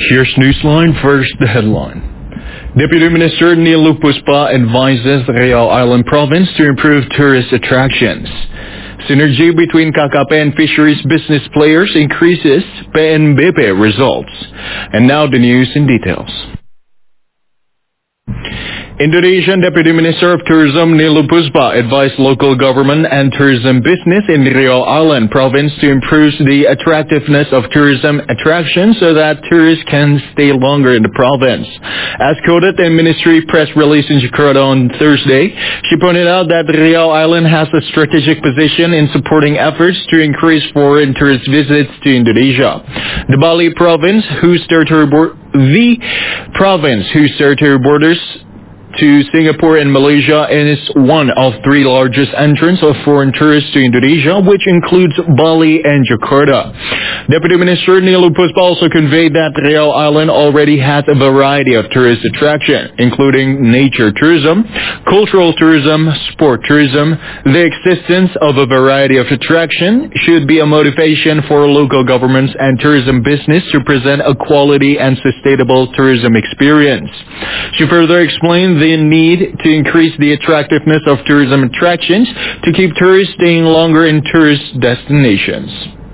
Here's Newsline. First, the headline. Deputy Minister Nilu Puspa advises Riau Island Province to improve tourist attractions. Synergy between KKP and fisheries business players increases PNBP results. And now the news in details. Indonesian Deputy Minister of Tourism Nilu Puspa advised local government and tourism business in Riau Island Province to improve the attractiveness of tourism attractions so that tourists can stay longer in the province. As quoted in Ministry press release in Jakarta on Thursday, she pointed out that Riau Island has a strategic position in supporting efforts to increase foreign tourist visits to Indonesia. The Bali province, whose territory borders to Singapore and Malaysia, is one of three largest entrants of foreign tourists to Indonesia, which includes Bali and Jakarta. Deputy Minister Nilu Puspa also conveyed that Riau Island already has a variety of tourist attractions, including nature tourism, cultural tourism, sport tourism. The existence of a variety of attractions should be a motivation for local governments and tourism business to present a quality and sustainable tourism experience. She further explained the need to increase the attractiveness of tourism attractions to keep tourists staying longer in tourist destinations.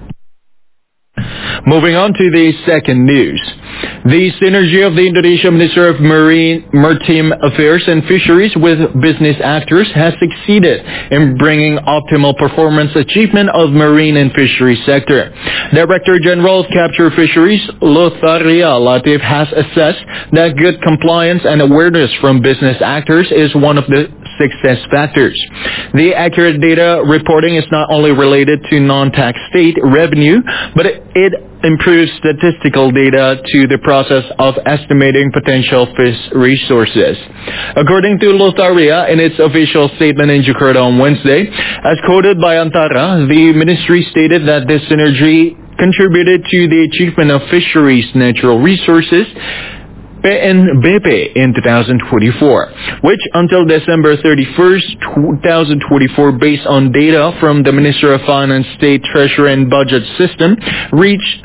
Moving on to the second news. The synergy of the Indonesian Minister of Maritime Affairs and Fisheries with business actors has succeeded in bringing optimal performance achievement of marine and fisheries sector. Director General of Capture Fisheries, Lotharia Latif, has assessed that good compliance and awareness from business actors is one of the success factors. The accurate data reporting is not only related to non-tax state revenue, but it improves statistical data to the process of estimating potential fish resources. According to Lotharia, in its official statement in Jakarta on Wednesday, as quoted by Antara, the ministry stated that this synergy contributed to the achievement of fisheries natural resources PNBP in 2024, which until December 31st, 2024, based on data from the Minister of Finance, State Treasury and Budget System, reached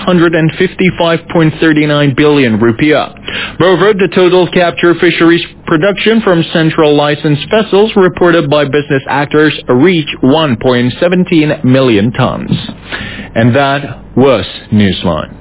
955.39 billion rupiah. Moreover, the total capture fisheries production from central licensed vessels reported by business actors reached 1.17 million tons. And that was Newsline.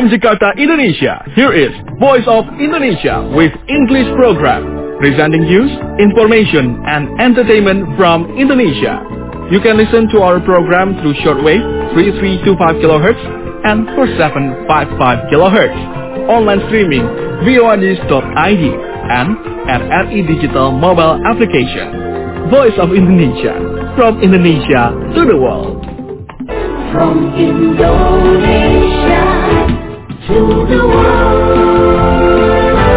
From Jakarta, Indonesia, here is Voice of Indonesia with English program, presenting news, information, and entertainment from Indonesia. You can listen to our program through shortwave 3325 kHz and 4755 kHz, online streaming voanews.id, and at RE Digital mobile application. Voice of Indonesia, from Indonesia to the world. From Indonesia to the world.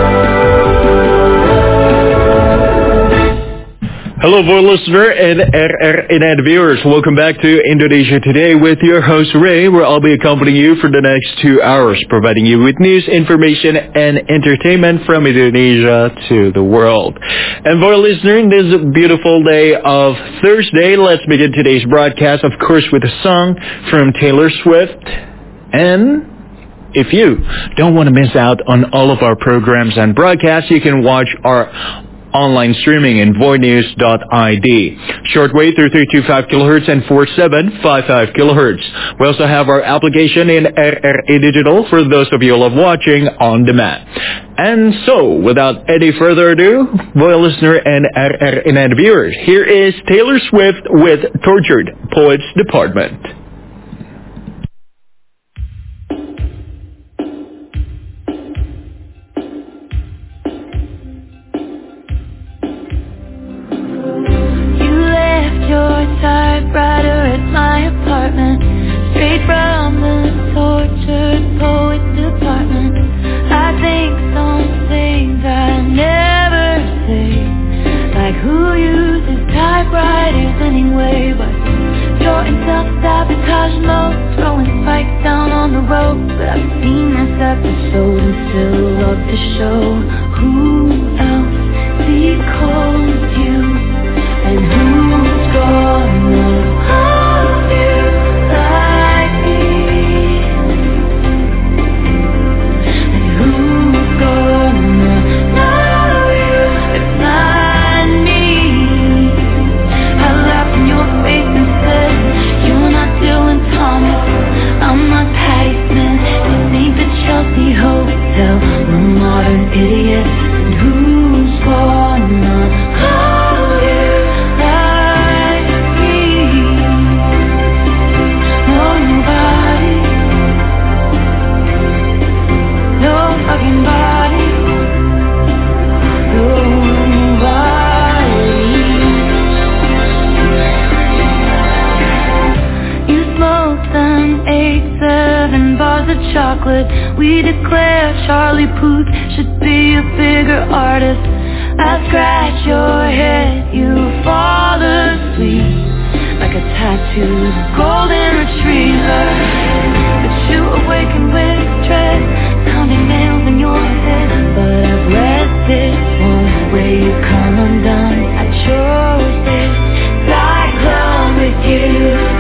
Hello, voice listener and RRNN viewers. Welcome back to Indonesia Today with your host Ray, where I'll be accompanying you for the next 2 hours, providing you with news, information, and entertainment from Indonesia to the world. And voice listener, this beautiful day of Thursday, let's begin today's broadcast, of course, with a song from Taylor Swift. And if you don't want to miss out on all of our programs and broadcasts, you can watch our online streaming in voanews.id. Shortwave 3325 kHz and 4755 kHz. We also have our application in RRE Digital for those of you who love watching on demand. And so, without any further ado, voice listener and RRNN viewers, here is Taylor Swift with Tortured Poets Department. Typewriter at my apartment, straight from the tortured poet department. I think some things I never say, like who uses typewriters anyway. But you're in self-sabotage mode, throwing spikes down on the road. But I've seen this episode and still love the show. Who else decoded you? And who's gonna hold you like me? And who's gonna know you if not me? I laughed in your face and said, you're not Dylan Thomas, I'm not Patti Smith. This ain't the Chelsea Hotel, we're modern idiots. And who's gonna hold you? Chocolate, we declare Charlie Puth should be a bigger artist. I scratch your head, you fall asleep like a tattooed golden retriever. But you awaken with stress, counting nails in your head. But I've read this one where you come undone at your bed. Cyclone with you.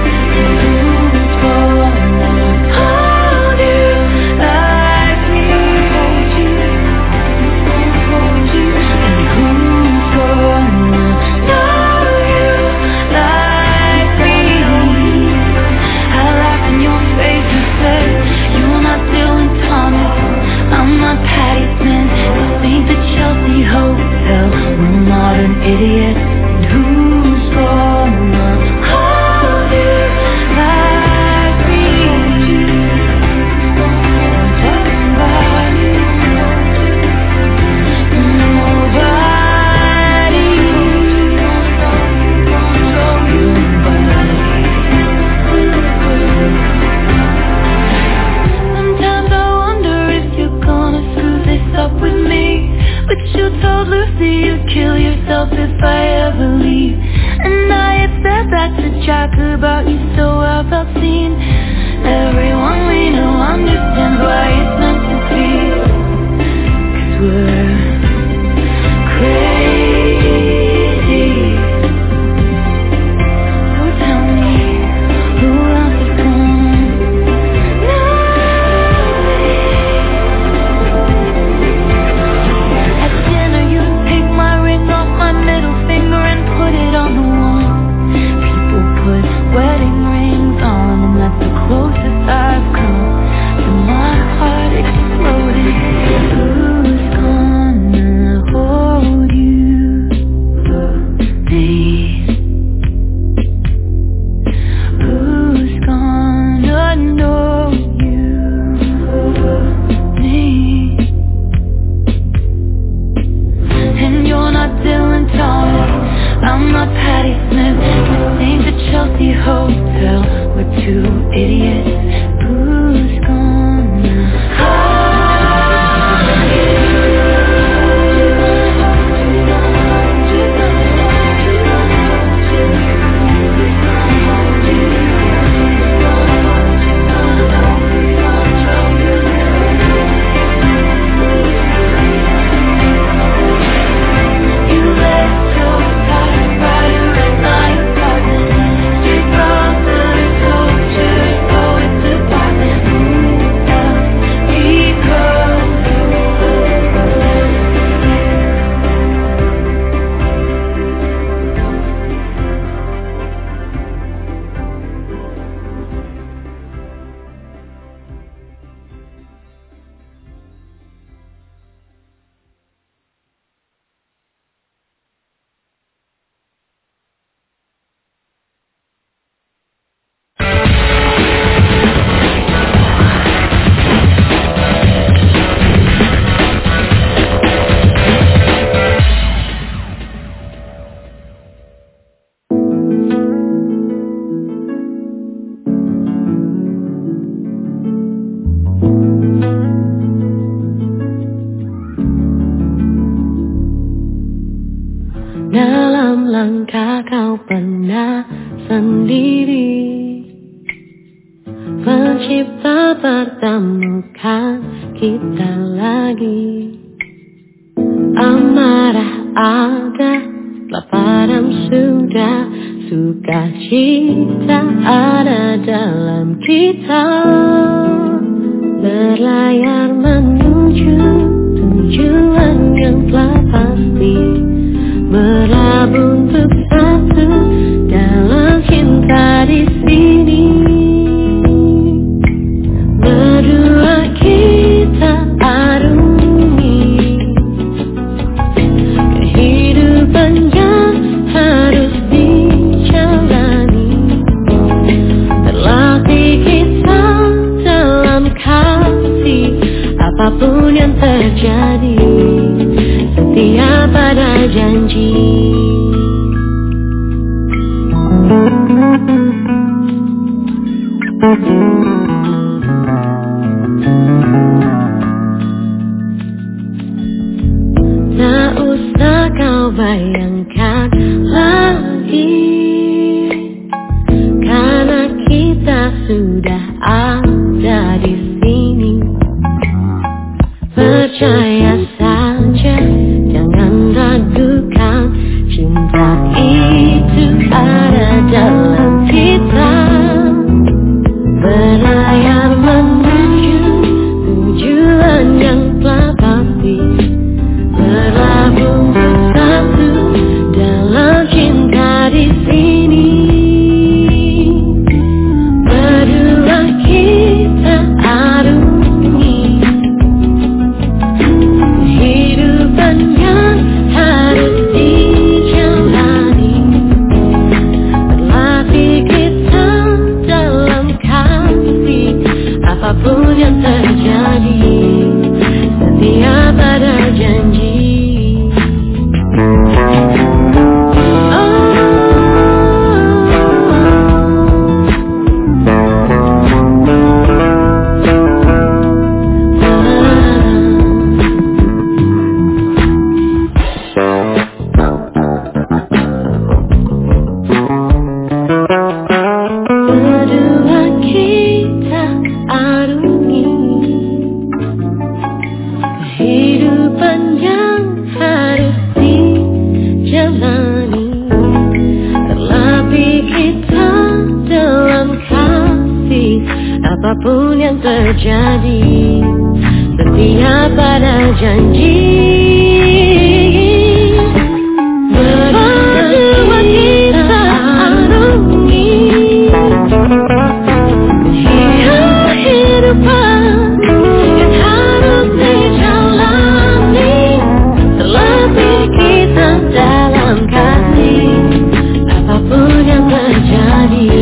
Hotel, we're modern idiots. And who's gonna hold you like me? Somebody, sometimes I wonder if you're gonna screw this up with me. But you told Lucy you'd kill yourself if I ever leave. And I had said that to Jack about you, so I felt seen. Everyone we know understands why it's meant to be. 'Cause we're crazy. So tell me, who else is gonna know? At dinner you take my ring off my middle finger and put it on the one. People put wedding rings on, and that's the closest I've come to my heart. Dalam langkah kau pernah sendiri. Pencipta pertemukan kita lagi. Amarah ada, kelaparan sudah, sukacita ada dalam kita. Berlayar menuju tujuan yang telah pasti, berlabuh untuk satu dalam cinta di sini. Berdua kita arungi kehidupan yang harus dijalani. Terlatih kita dalam kasih, apapun yang terjadi, setia pada janji. Tak usah kau bayangkan lagi, karena kita sudah ada di sini. Percaya saja, jangan ragukan, cinta itu ada dalam kita. Berlayar menuju tujuan yang telah pasti, berlabuh bersatu dalam cinta di sini. Berdua kita arungi kehidupan yang harus dijalani. Berlatih kita dalam kasih, apapun yang terjadi, setia pada janji. Berdua kita arungi kehidupan yang harus dijalani. Terlatih kita dalam kasih, apapun yang terjadi, setia pada janji. Berdua kita arungi kehidupan yang harus dijalani. Terlatih kita dalam kasih, apapun yang terjadi.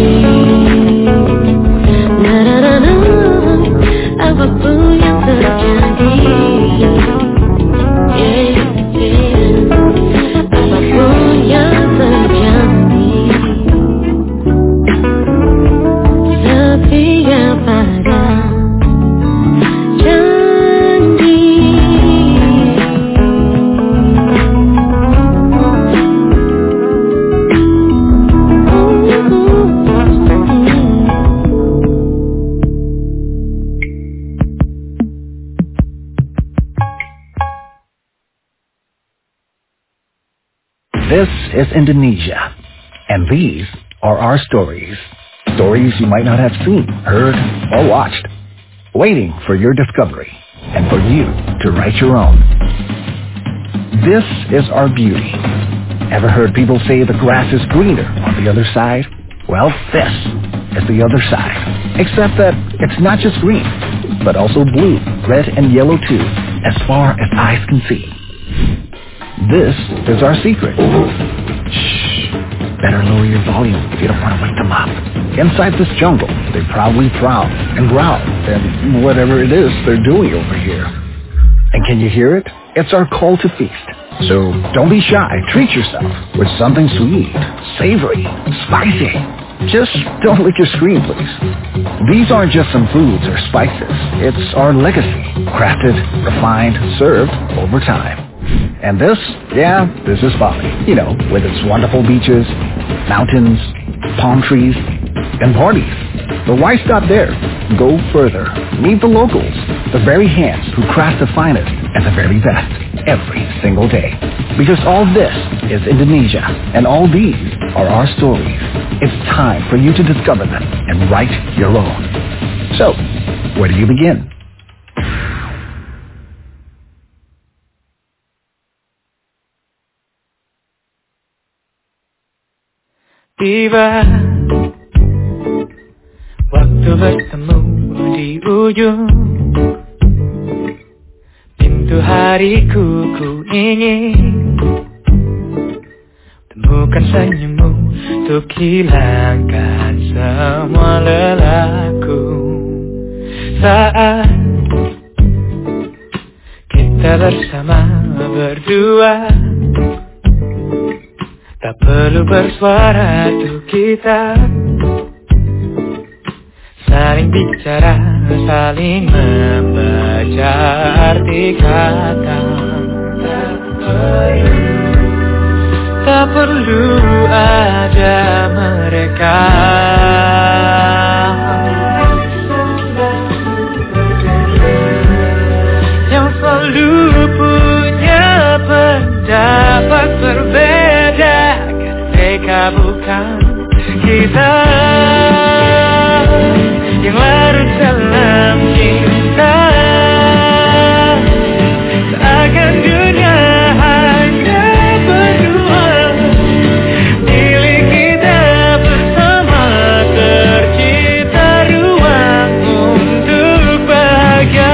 Na-na-na-na, apapun yang terjadi. Yeah, yeah. Apapun yang terjadi, setia pada janji. This is Indonesia, and these are our stories. Stories you might not have seen, heard, or watched, waiting for your discovery and for you to write your own. This is our beauty. Ever heard people say the grass is greener on the other side? Well, this is the other side. Except that it's not just green, but also blue, red, and yellow too, as far as eyes can see. This is our secret. Shh. Better lower your volume if you don't want to wake them up. Inside this jungle, they probably prowl and growl and whatever it is they're doing over here. And can you hear it? It's our call to feast. So don't be shy. Treat yourself with something sweet, savory, spicy. Just don't lick your screen, please. These aren't just some foods or spices. It's our legacy, crafted, refined, served over time. And this is Bali. You know, with its wonderful beaches, mountains, palm trees, and parties. But why stop there? Go further. Meet the locals, the very hands who craft the finest and the very best every single day. Because all this is Indonesia, and all these are our stories. It's time for you to discover them and write your own. So, where do you begin? Tiba waktu bertemu di ujung pintu hariku, ku ingin temukan senyummu untuk hilangkan semua lelahku. Saat kita bersama berdua, tak perlu bersuara tuh kita saling bicara, saling membaca arti kata. Tak perlu ada mereka yang selalu punya pendapat berbeda. Mereka bukan kita yang larut dalam cinta. Seakan dunia hanya berdua, milik kita bersama, tercipta ruang untuk bahagia.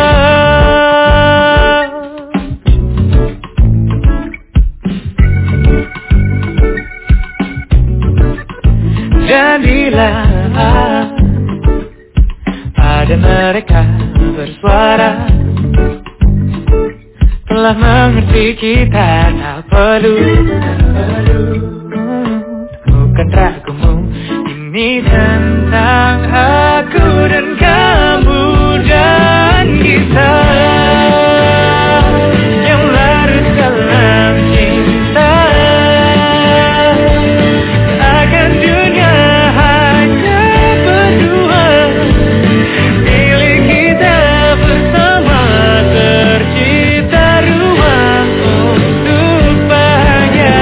Jadilah pada mereka bersuara, telah mengerti kita, tak perlu temukan ragumu. Ini tentang aku dan kamu dan kita yang larut dalam cinta. Seakan dunia hanya berdua, milik kita bersama, tercipta ruang untuk bahagia.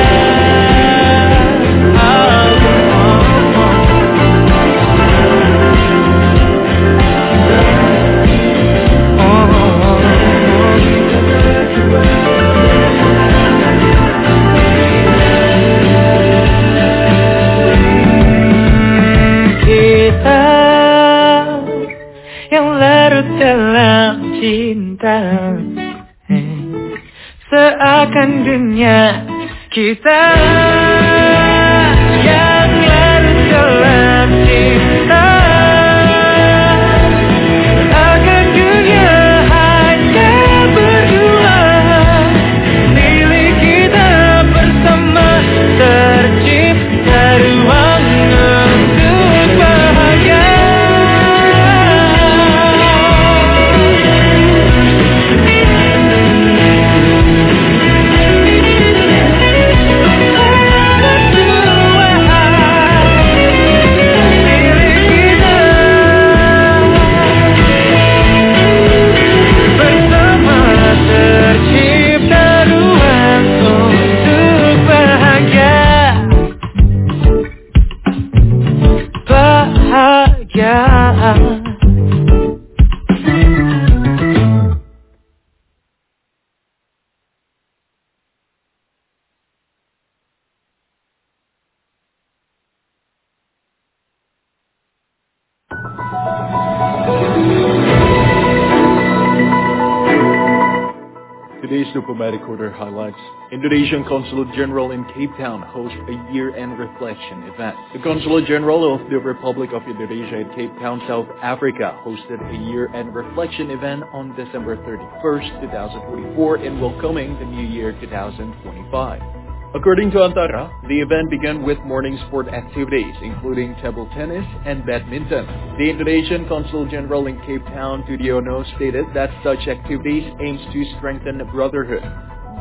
Kita yang larut dalam cinta, seakan dunia kita yang larut dalam cinta. Seakan dunia hanya berdua, milik kita bersama, tercipta ruang untuk bahagia. Today's diplomatic order highlights Indonesian Consulate General in Cape Town hosts a year-end reflection event. The Consulate General of the Republic of Indonesia in Cape Town, South Africa hosted a year-end reflection event on December 31st, 2024 in welcoming the new year 2025. According to Antara, the event began with morning sport activities, including table tennis and badminton. The Indonesian Consul General in Cape Town, Tudiono, stated that such activities aims to strengthen brotherhood,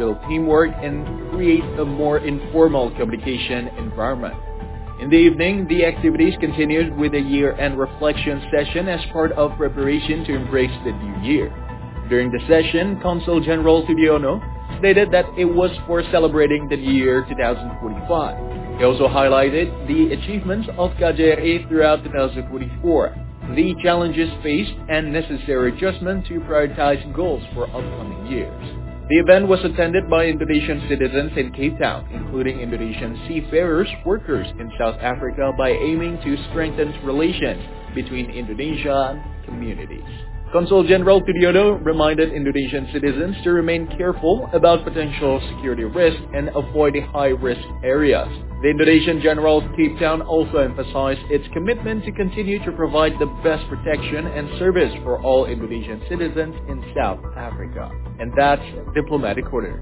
build teamwork and create a more informal communication environment. In the evening, the activities continued with a year-end reflection session as part of preparation to embrace the new year. During the session, Consul General Sudiono stated that it was for celebrating the year 2045. He also highlighted the achievements of KJRI throughout 2044, the challenges faced and necessary adjustment to prioritize goals for upcoming years. The event was attended by Indonesian citizens in Cape Town, including Indonesian seafarers workers in South Africa, by aiming to strengthen relations between Indonesian communities. Consul General Sudiono reminded Indonesian citizens to remain careful about potential security risks and avoid high-risk areas. The Indonesian General's Cape Town also emphasized its commitment to continue to provide the best protection and service for all Indonesian citizens in South Africa. And that's Diplomatic Corner.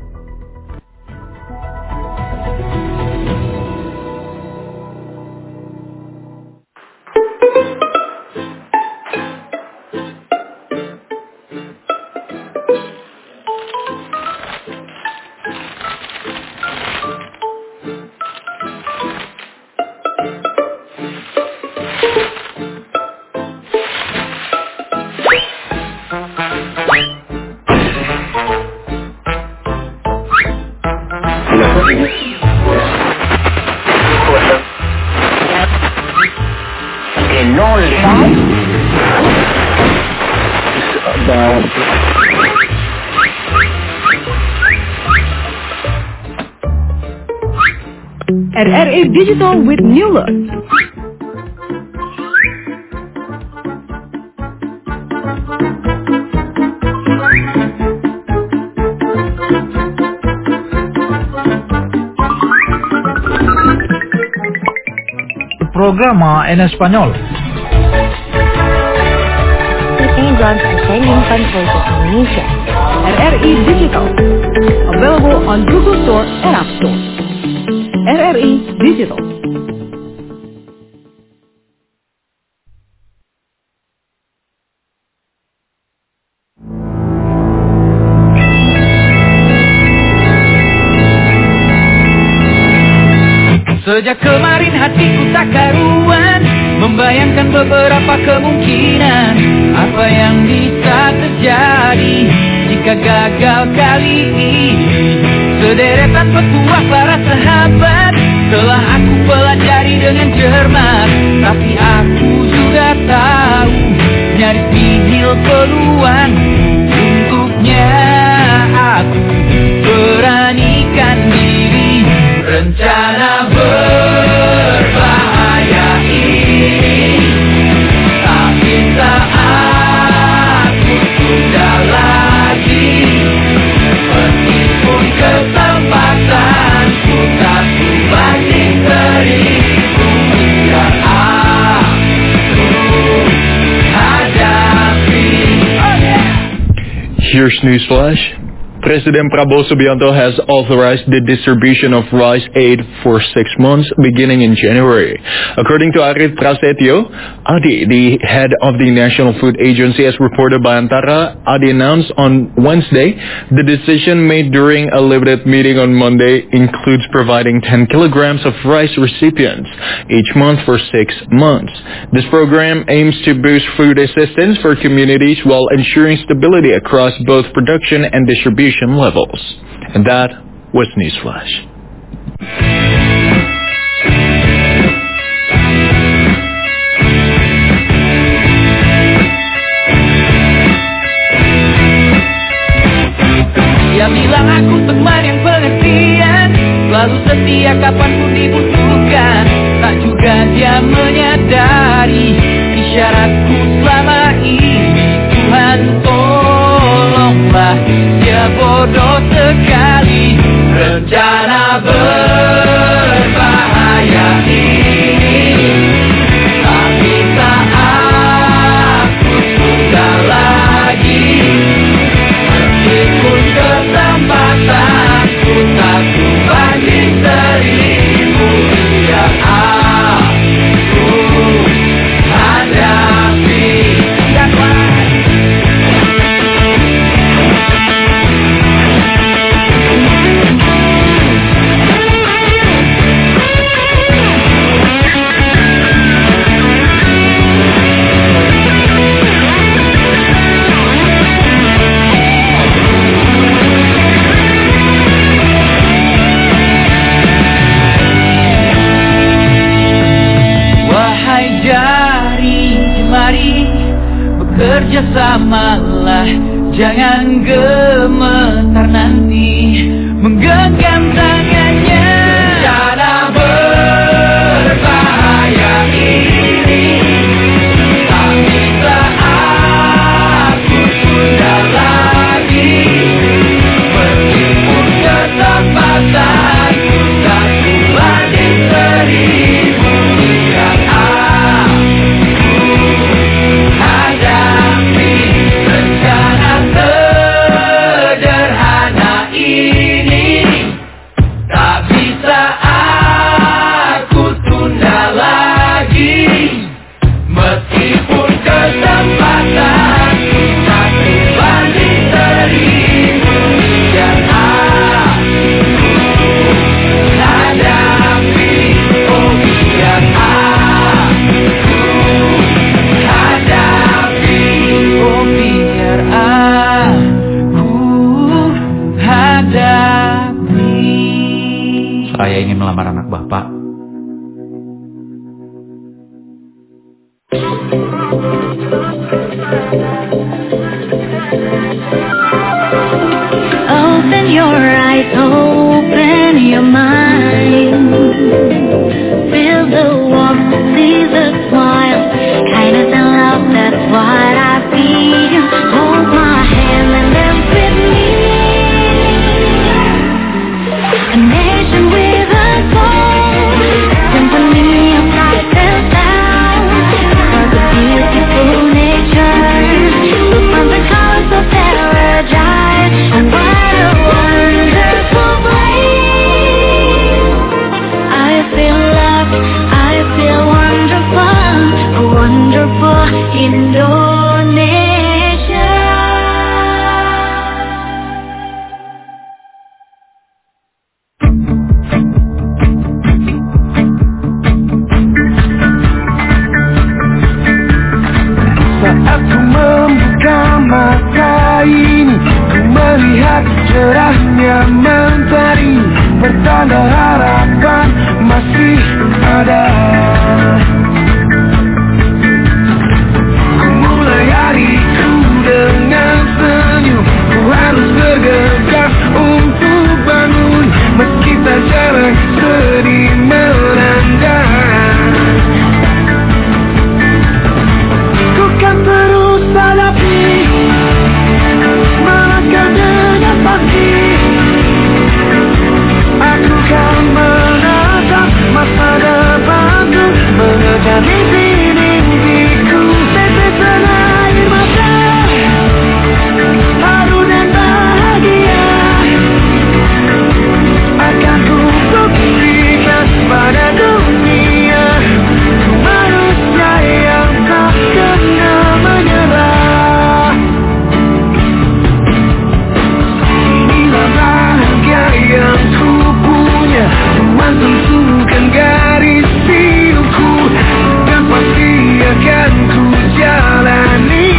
RRI Digital with new look. Programa en español. Program presenting Voice of Indonesia. RRI Digital. Available on Google Store and App Store. RRI Digital. Sejak kemarin hatiku tak karuan, membayangkan beberapa kemungkinan apa yang bisa terjadi jika gagal kali ini. Sederetan petuah para sahabat telah aku pelajari dengan cermat, tapi aku juga tahu nyaris nihil peluang. Untuknya aku beranikan diri, rencana berbahaya ini tak bisa aku tunda lagi. Meskipun kesempatan ku tak ku banding seribu, biar aku hadapi. Here's Newsflash. President Prabowo Subianto has authorized the distribution of rice aid for 6 months beginning in January. According to Arit Prasetyo, Adi, the head of the National Food Agency, as reported by Antara, Adi announced on Wednesday the decision made during a limited meeting on Monday includes providing 10 kilograms of rice recipients each month for 6 months. This program aims to boost food assistance for communities while ensuring stability across both production and distribution levels. And that was Newsflash. Dia bilang aku teman yang pengertian, selalu setia kapanpun dibutuhkan. Tak juga dia menyadari isyaratku selama ini. Tuhan tolonglah, dia bodoh sekali. Rencana berbahaya ini tak bisa aku tunda lagi. Meskipun kesempatan ku tak ku banding seribu, biar aku hadapi. hadapi. Saya ingin melamar anak Bapak. Open your eyes, open your mind. Feel the warmth, see the smile. Kindness and love, that's what I feel. Hold my hand and dance with me. A nation with a soul, symphony of light and sound. For the beautiful nature, look from the colors of paradise. And what a wonderful place. I feel loved, I feel wonderful, a wonderful Indonesia. Saat ku membuka mata ini, ku melihat cerahnya mentari, bertanda harapan masih ada. Ku mulai hariku dengan senyum, ku harus bergegas untuk bangun, meski tak jarang sedih melanda. Ku kan terus hadapi, melangkah dengan pasti. Aku kan menatap masa depanku, mengejar mimpi-mimpiku. Tetesan air mata, haru dan bahagia akan ku buktikan pada dunia. Ku manusia yang tak kenal menyerah. Inilah bahagia yang ku punya, menyusukan garis hidupku, dan pasti akan ku jalani.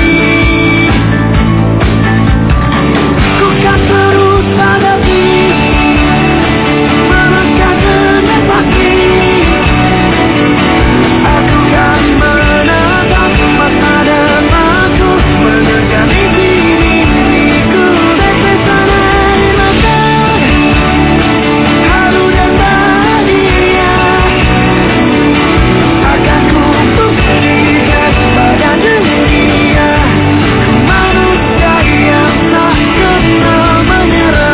Ku kan terus hadapi, melangkah dengan pasti. Aku kan menatap masa depanku, mengejar mimpi-mimpiku. Tetesan air mata, haru dan bahagia akan ku buktikan pada dunia. Ku manusia yang tak kenal menyerah.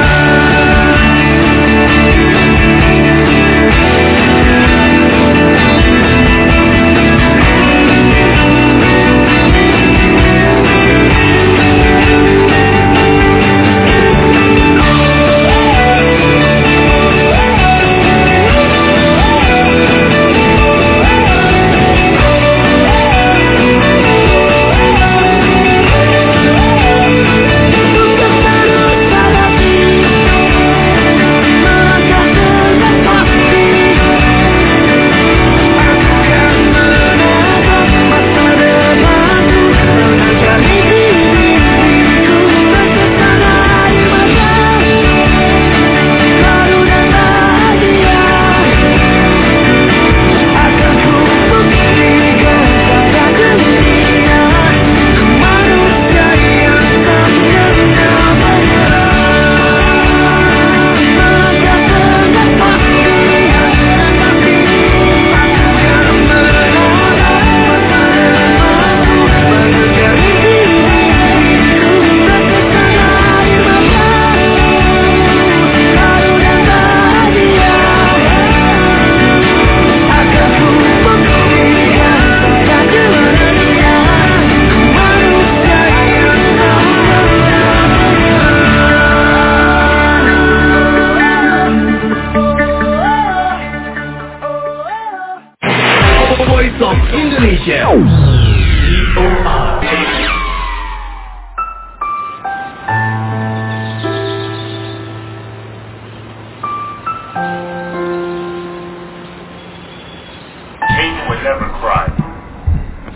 Voice of Indonesia.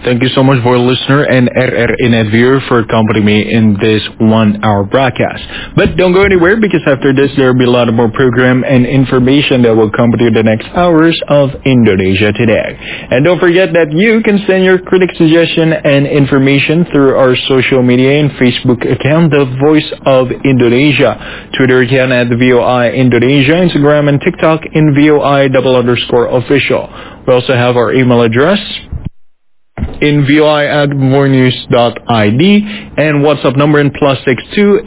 Thank you so much for listener and RR Inadvir for accompanying me in this 1 hour broadcast. But don't go anywhere because after this there will be a lot of more program and information that will accompany the next hours of Indonesia Today. And don't forget that you can send your critic suggestion and information through our social media and Facebook account, The Voice of Indonesia, Twitter account at VOI Indonesia, Instagram and TikTok in VOI_official. We also have our email address in voi@morenews.id and WhatsApp number in +62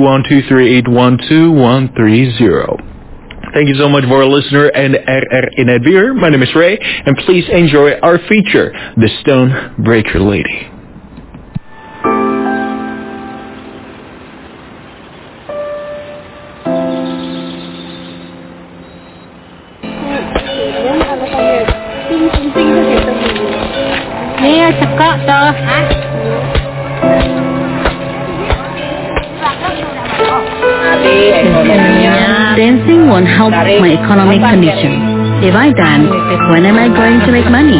82123812130. Thank you so much for our listener and RR Inadvir. My name is Ray, and please enjoy our feature, The Stone Breaker Lady. Dancing won't help my economic condition. If I dance, when am I going to make money?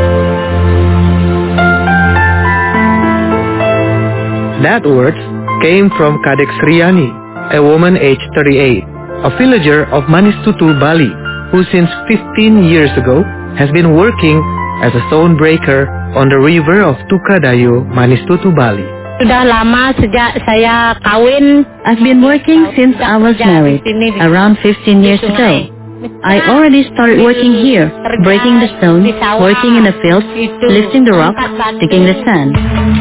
That words came from Kadek Sriani, a woman aged 38, a villager of Manistutu, Bali, who since 15 years ago has been working as a stone breaker on the river of Tukadayu, Manistutu, Bali. Sudah lama sejak saya kawin. I've been working since I was married, around 15 years ago. I already started working here, breaking the stone, working in the field, lifting the rock, digging the sand.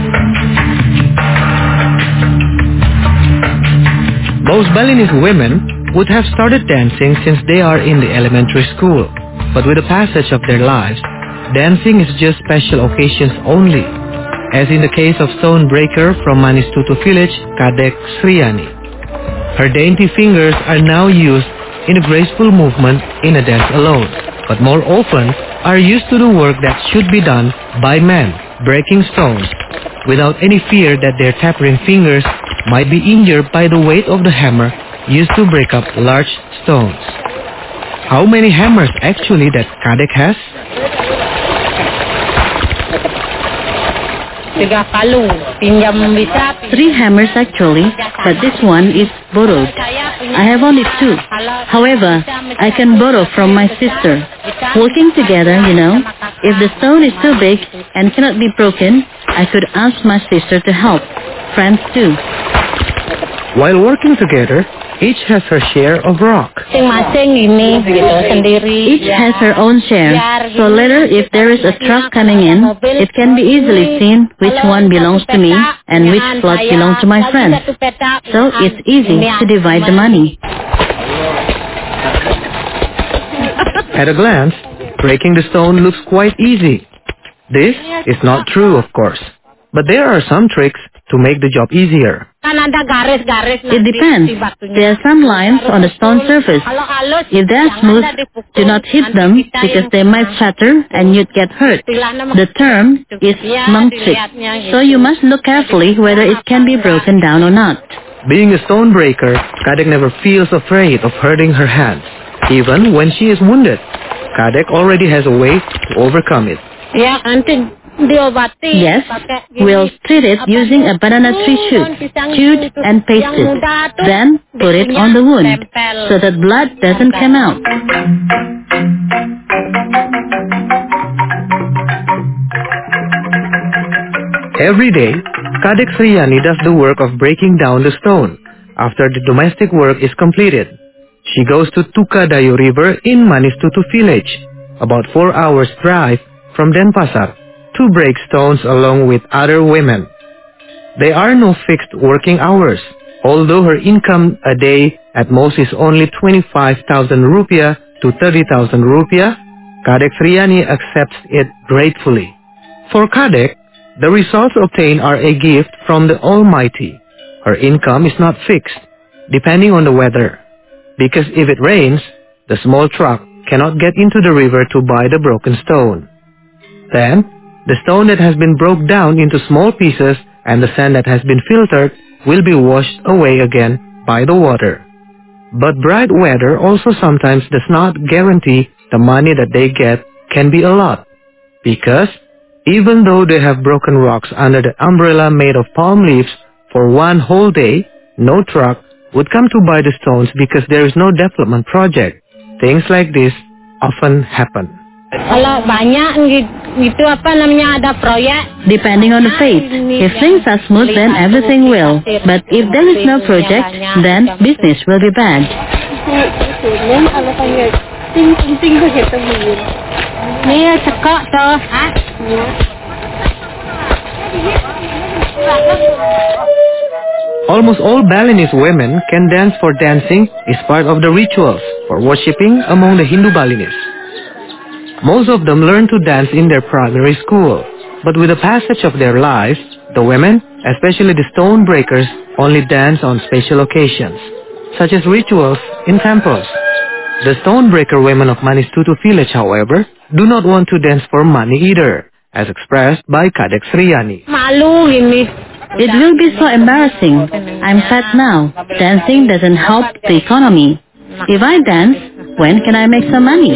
Most Balinese women would have started dancing since they are in the elementary school. But with the passage of their lives, dancing is just special occasions only, as in the case of stone breaker from Manistutu village, Kadek Sriani. Her dainty fingers are now used in a graceful movement in a dance alone, but more often are used to the work that should be done by men, breaking stones, without any fear that their tapering fingers might be injured by the weight of the hammer used to break up large stones. How many hammers actually that Kadek has? 3 hammers actually, but this one is borrowed. I have only 2. However, I can borrow from my sister. Working together, if the stone is too big and cannot be broken, I could ask my sister to help. Friends too. While working together, each has her share of rock. Each has her own share, so later if there is a truck coming in, it can be easily seen which one belongs to me and which plot belongs to my friend. So it's easy to divide the money. At a glance, breaking the stone looks quite easy. This is not true, of course, but there are some tricks to make the job easier. It depends. There are some lines on the stone surface. If they are smooth, do not hit them because they might shatter and you'd get hurt. The term is monk trick, so you must look carefully whether it can be broken down or not. Being a stone breaker, Kadek never feels afraid of hurting her hands. Even when she is wounded, Kadek already has a way to overcome it. Yes, we'll treat it using a banana tree shoot, chewed and pasted. Then put it on the wound so that blood doesn't come out. Every day, Kadek Sriani does the work of breaking down the stone. After the domestic work is completed, she goes to Tukadayu River in Manistutu village, about 4 hours drive from Denpasar, to break stones along with other women. There are no fixed working hours, although her income a day at most is only 25,000 rupiah to 30,000 rupiah. Kadek Sriani accepts it gratefully. For Kadek, the results obtained are a gift from the Almighty. Her income is not fixed, depending on the weather, because if it rains, the small truck cannot get into the river to buy the broken stone. Then, the stone that has been broken down into small pieces and the sand that has been filtered will be washed away again by the water. But bright weather also sometimes does not guarantee the money that they get can be a lot, because Even though they have broken rocks under the umbrella made of palm leaves for one whole day, no truck would come to buy the stones because there is no development project. Things like this often happen. Kalau banyak gitu ada proyek. Depending on the fate, if things are smooth, then everything will. But if there is no project, then business will be bad. Nih cekok toh. Almost all Balinese women can dance, for dancing is part of the rituals for worshipping among the Hindu Balinese. Most of them learn to dance in their primary school, but with the passage of their lives, the women, especially the stone breakers, only dance on special occasions, such as rituals in temples. The stone breaker women of Manistutu village, however, do not want to dance for money either, as expressed by Kadek Sriyani. Malu ini. It will be so embarrassing. I'm fat now. Dancing doesn't help the economy. If I dance, when can I make some money?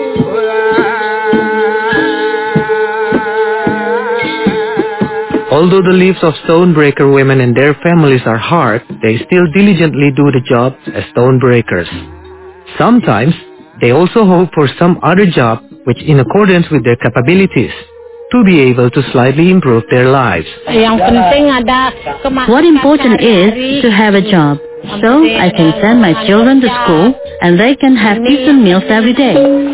Although the lives of stonebreaker women and their families are hard, they still diligently do the job as stonebreakers. Sometimes, they also hope for some other job which in accordance with their capabilities, to be able to slightly improve their lives. What important is to have a job, so I can send my children to school and they can have decent meals every day.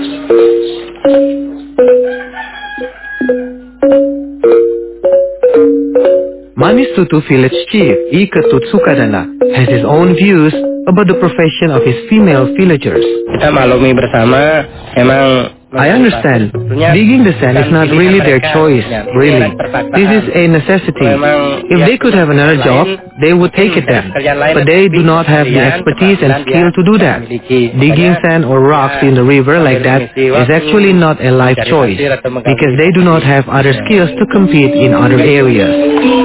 Manistutu village chief I Ketut Sukadana has his own views about the profession of his female villagers. Kita maklumi bersama, memang I understand. Digging the sand is not really their choice, really. This is a necessity. If they could have another job, they would take it then. But they do not have the expertise and skill to do that. Digging sand or rocks in the river like that is actually not a life choice, because they do not have other skills to compete in other areas.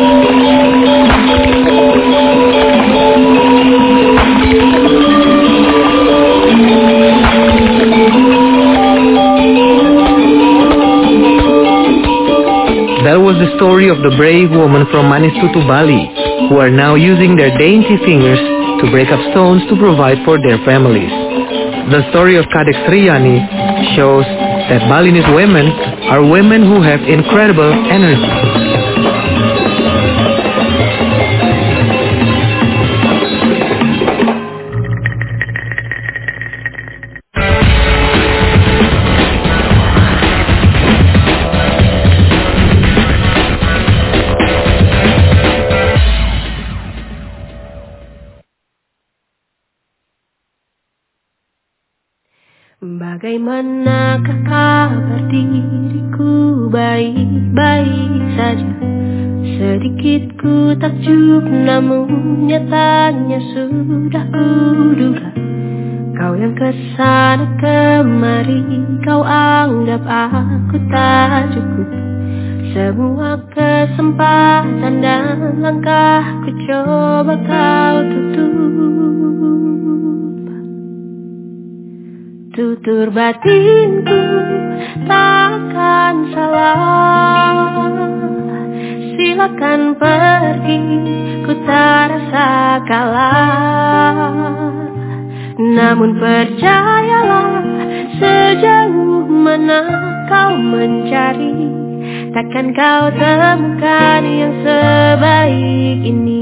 That was the story of the brave woman from Manistutu, Bali, who are now using their dainty fingers to break up stones to provide for their families. The story of Kadek Sriyani shows that Balinese women are women who have incredible energy. Bagaimanakah kabar diriku, baik-baik saja. Sedikit ku takjub namun nyatanya sudah kuduga. Kau yang kesana kemari, kau anggap aku tak cukup. Semua kesempatan dan langkahku coba kau tutup. Tutur batinku takkan salah. Silakan pergi, ku tak rasa kalah. Namun percayalah, sejauh mana kau mencari, takkan kau temukan yang sebaik ini.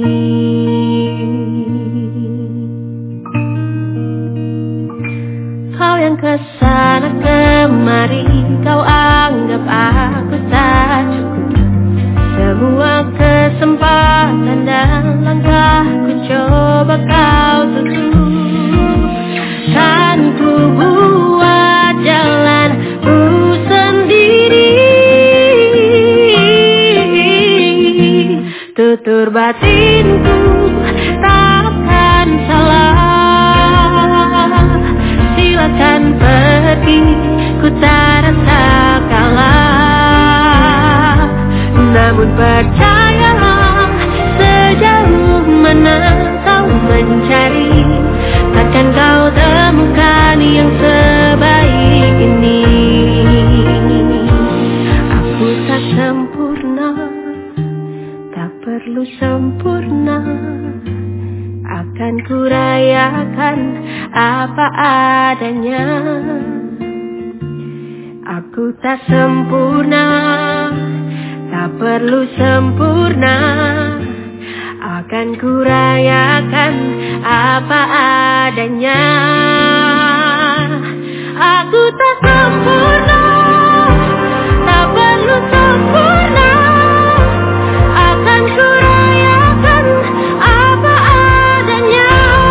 Kau yang kesana kemari, kau anggap aku tak cukup. Semua kesempatan dan langkahku coba kau tutup. Kan ku buat jalanku sendiri. Tutur batinku takkan salah. Silakan pergi, ku tak rasa kalah. Namun percayalah, sejauh mana kau mencari, takkan kau temukan yang sebaik ini. Aku tak sempat apa adanya. Aku tak sempurna, tak perlu sempurna. Akan kurayakan apa adanya. Aku tak sempurna, tak perlu sempurna. Akan kurayakan apa adanya.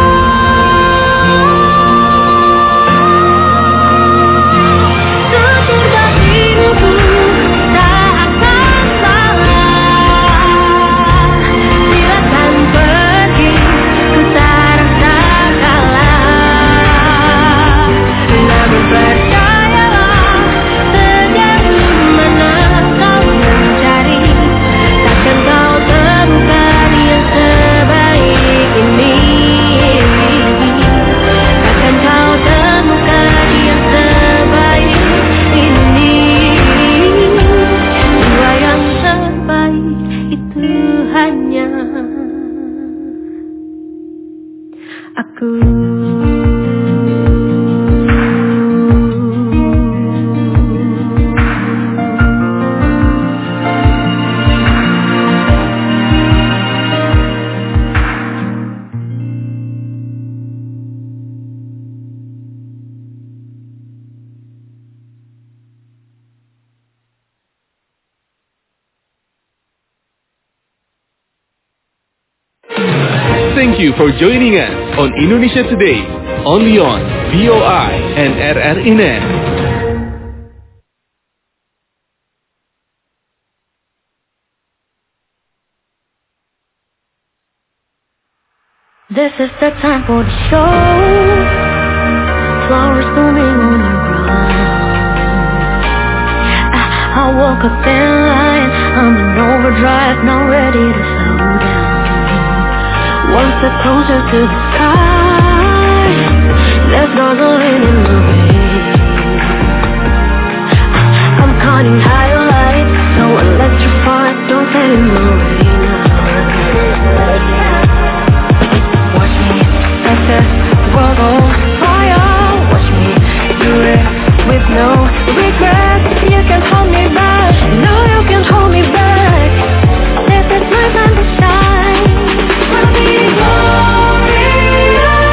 Tutur batinku tak akan salah. Silakan pergi, ku tak rasa kalah. Namun percayalah, sejauh mana kau mencari, takkan kau temukan yang sebaik ini. Takkan kau temukan yang sebaik ini. Jiwa yang terbaik itu hanya aku. Thank you for joining us on Indonesia Today, only on BOI and RRI Net. This is the time for the show. Flowers blooming on the ground. I woke up in line, I'm in overdrive, now ready to slow down. One step closer to the sky, there's gasoline in the veins. I'm counting highlights, so electrified, don't get in the way now. Watch me set this world on fire. Watch me do it with no regret. You can hold me back, no you can hold me back. This is my time to shine. We'll be glorious.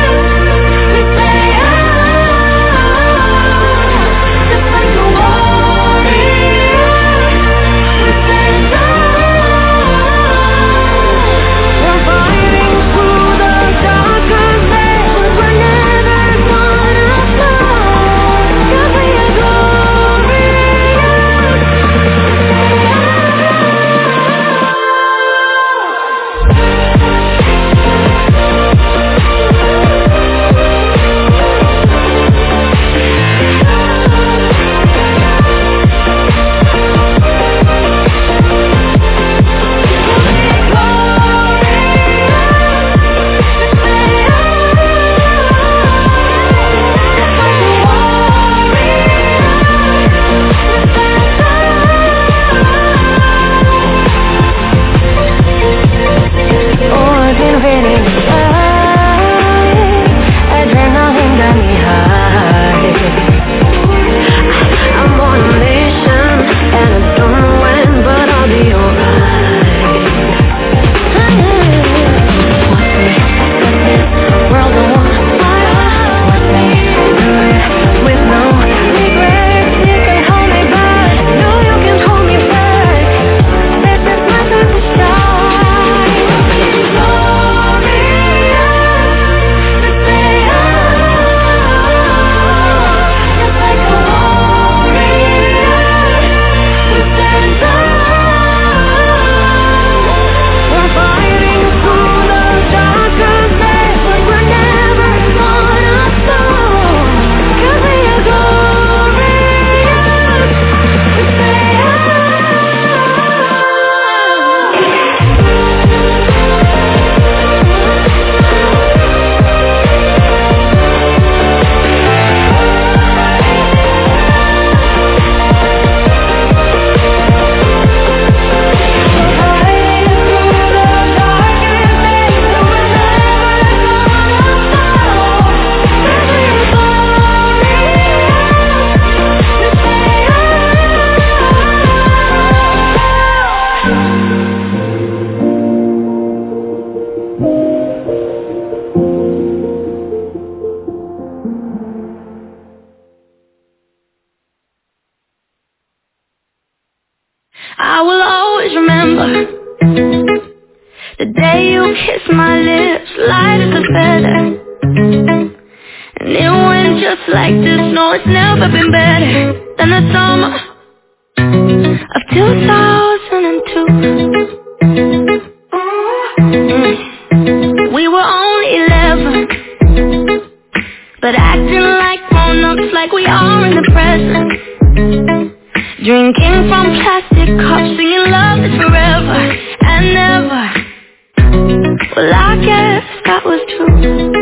kissed my lips, light as a feather. And it went just like this. No, it's never been better than the summer of 2002. We were only 11, but acting like grown-ups, like we are in the present. Drinking from plastic cups, singing love is forever and never. Well, I guess that was true.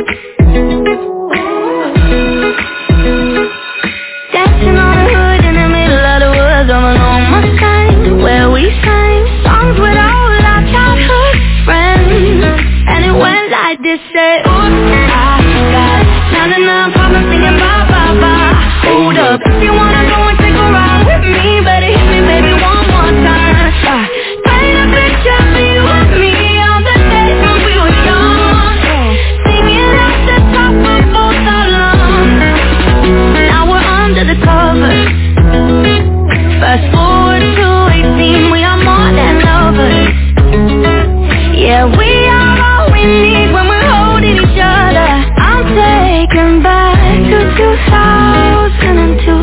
Dancing on the hood in the middle of the woods of an old Mustang, where we sang songs with all our childhood friends. And it went like this, say, ooh, I got 99 problems singing bye, bye, bye. Hold up, if you wanna go and take a ride with me, better hit me, baby, one more time. Paint a picture for you and me on the days when we were young, singing at the top of both our lungs. Now we're under the covers. Fast forward to 18, we are more than lovers. Yeah, we are all we need when we're holding each other. I'm taken back to 2002.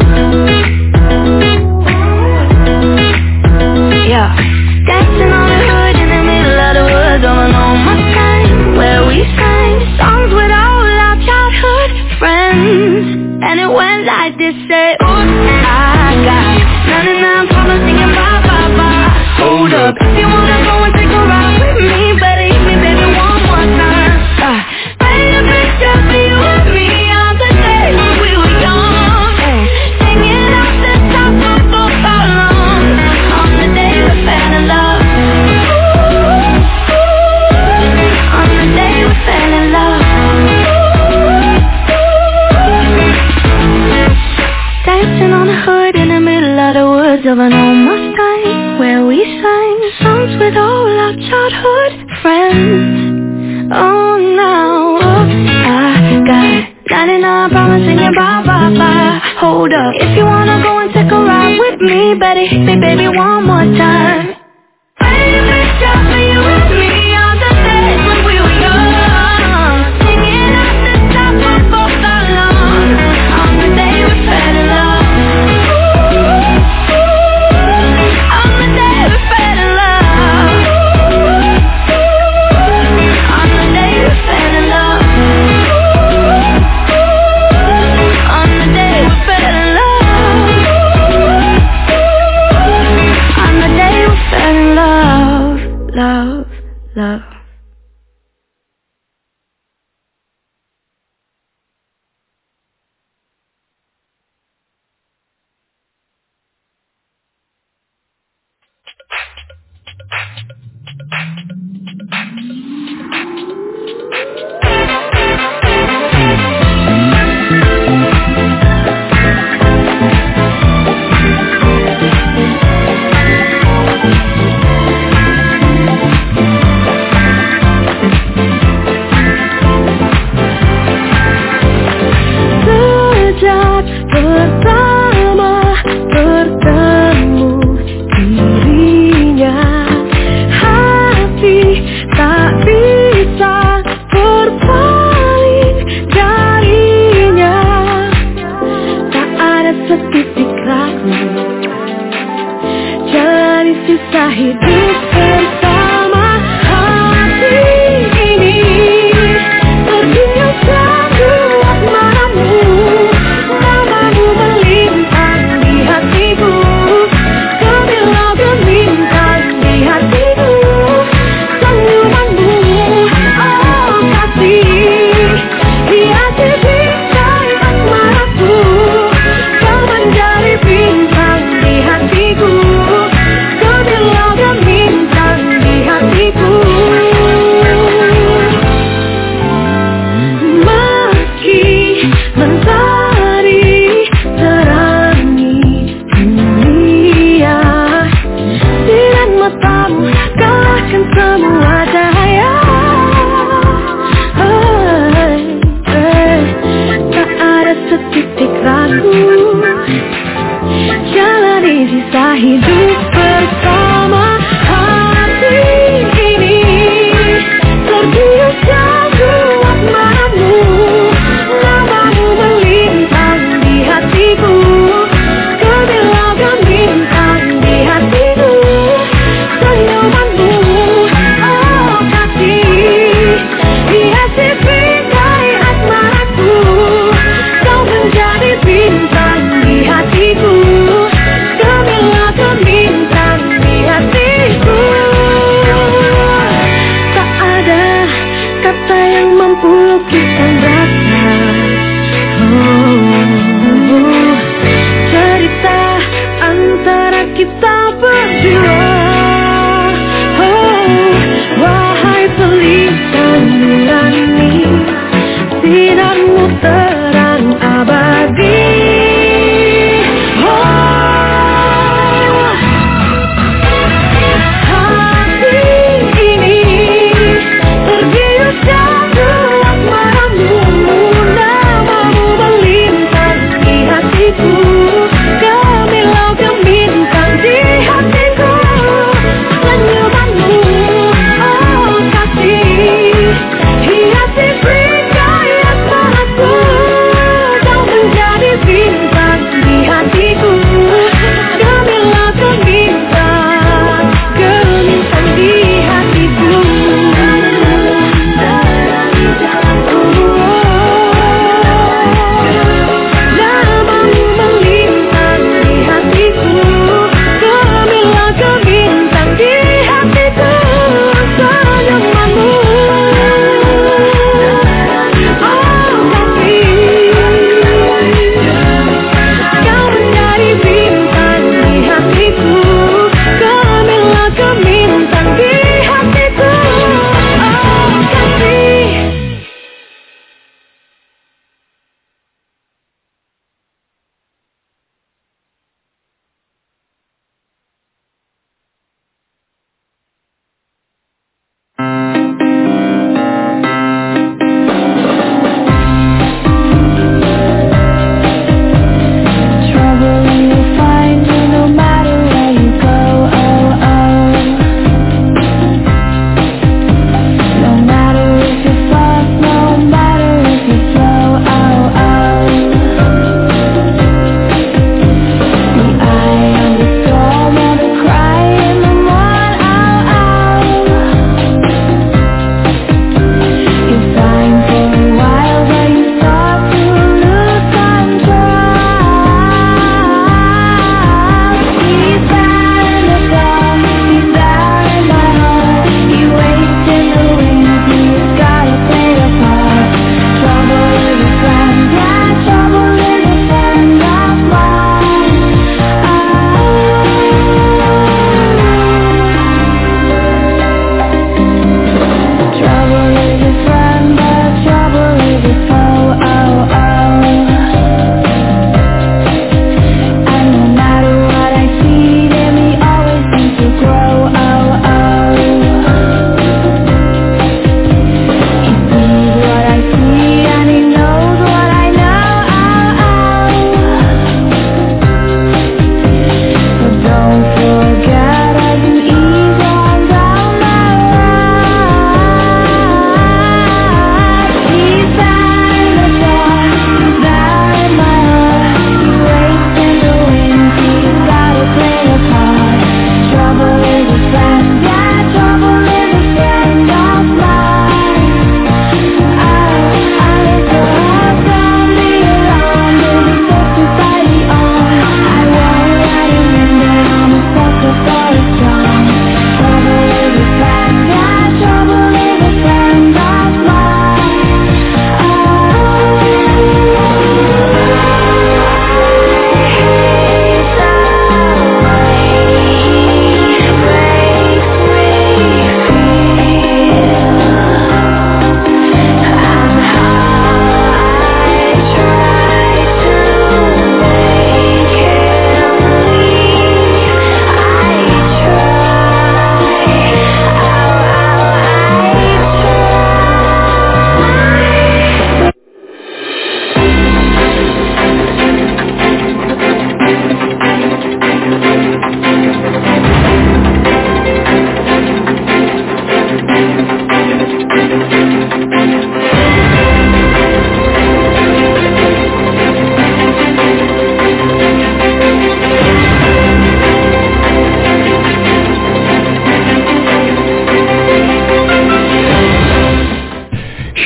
Yeah, dancing on the hood in the middle of the woods of an old Mustang, where we sang songs with all our childhood friends. And it went like this, say, ooh, I got 99 problems singing bye, bye, bye. Hold up, if you wanna go and take a ride with me, better hit me, baby, one more time. Paint a picture for you and me on the days when we were young, singing out the top of both our lungs. On the day we fell in love. On the day we fell in love. Dancing on the hood in the middle of the woods of an old Mustang, where we sang songs with all our childhood friends. Oh, now I got 99 problems singing bye, bye, bye. Hold up, if you wanna go and take a ride with me, better hit me, baby, one more time. Paint a picture for you and me on the days when we were young, singing at the top of both our lungs. On the day we fell in love. On the day we fell in love. On the day we fell in love. On the day we fell in love. On the day we fell in love. Love, love. hidup bersama hati ini. Pergi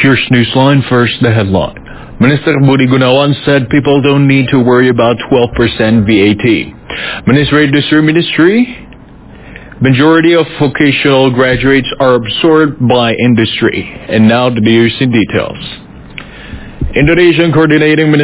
Here's Newsline. First, the headline. Minister Budi Gunawan said people don't need to worry about 12% VAT. Ministry Ministry, majority of vocational graduates are absorbed by industry. And now the news in details. Indonesian Coordinating Minister